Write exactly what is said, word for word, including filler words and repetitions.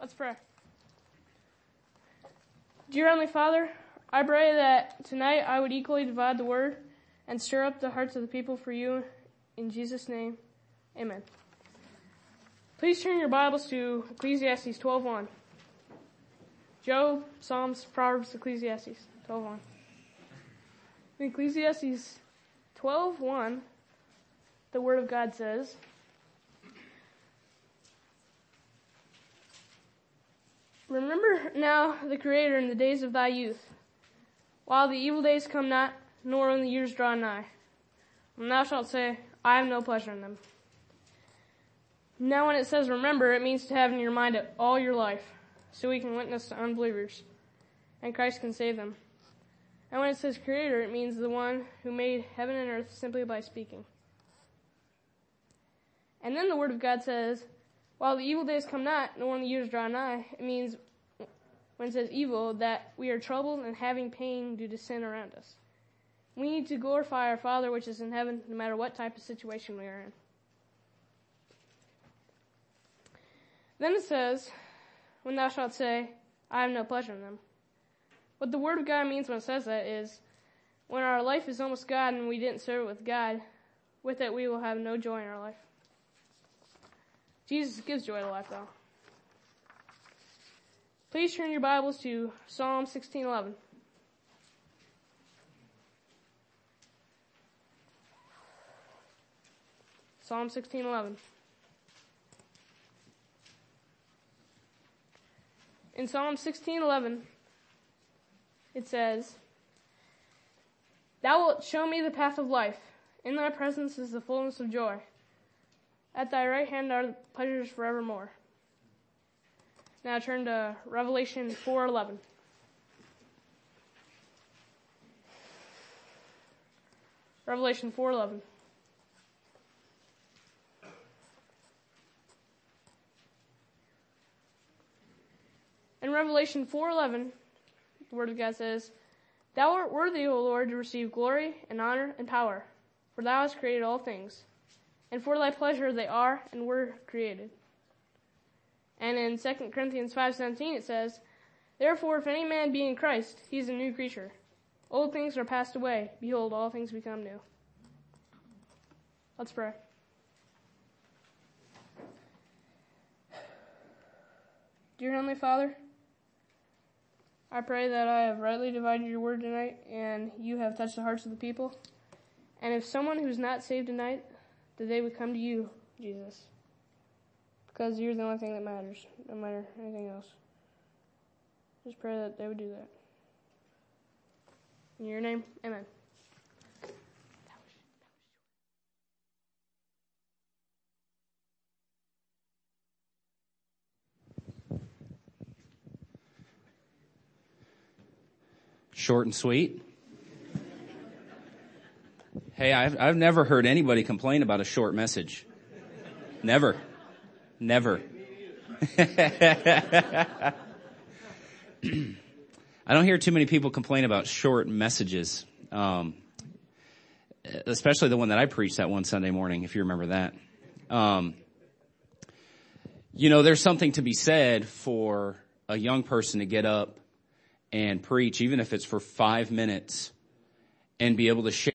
Let's pray. Dear Heavenly Father, I pray that tonight I would equally divide the word and stir up the hearts of the people for you. In Jesus' name, amen. Please turn your Bibles to Ecclesiastes twelve one. Job, Psalms, Proverbs, Ecclesiastes twelve one. In Ecclesiastes twelve one, the Word of God says, "Remember now the Creator in the days of thy youth, while the evil days come not, nor when the years draw nigh. And thou shalt say, I have no pleasure in them." Now when it says remember, it means to have in your mind it all your life, so we can witness to unbelievers, and Christ can save them. And when it says Creator, it means the one who made heaven and earth simply by speaking. And then the Word of God says, while the evil days come not, nor when the years draw nigh, it means, when it says evil, that we are troubled and having pain due to sin around us. We need to glorify our Father which is in heaven, no matter what type of situation we are in. Then it says, when thou shalt say, I have no pleasure in them. What the Word of God means when it says that is, when our life is almost God and we didn't serve it with God, with it we will have no joy in our life. Jesus gives joy to life, though. Please turn your Bibles to Psalm sixteen eleven. Psalm sixteen eleven. In Psalm sixteen eleven, it says, "Thou wilt show me the path of life. In thy presence is the fullness of joy. At thy right hand are pleasures forevermore." Now turn to Revelation four eleven. Revelation four eleven. In Revelation four eleven, the Word of God says, "Thou art worthy, O Lord, to receive glory and honor and power, for thou hast created all things, and for thy pleasure they are and were created." And in Second Corinthians five seventeen it says, "Therefore if any man be in Christ, he is a new creature. Old things are passed away. Behold, all things become new." Let's pray. Dear Heavenly Father, I pray that I have rightly divided your word tonight and you have touched the hearts of the people. And if someone who's not saved tonight, that they would come to you, Jesus. Because you're the only thing that matters, no matter anything else. Just pray that they would do that. In your name, amen. Short and sweet. Hey, I've, I've never heard anybody complain about a short message. Never. Never. I don't hear too many people complain about short messages, um, especially the one that I preached that one Sunday morning, if you remember that. Um, you know, there's something to be said for a young person to get up and preach, even if it's for five minutes, and be able to share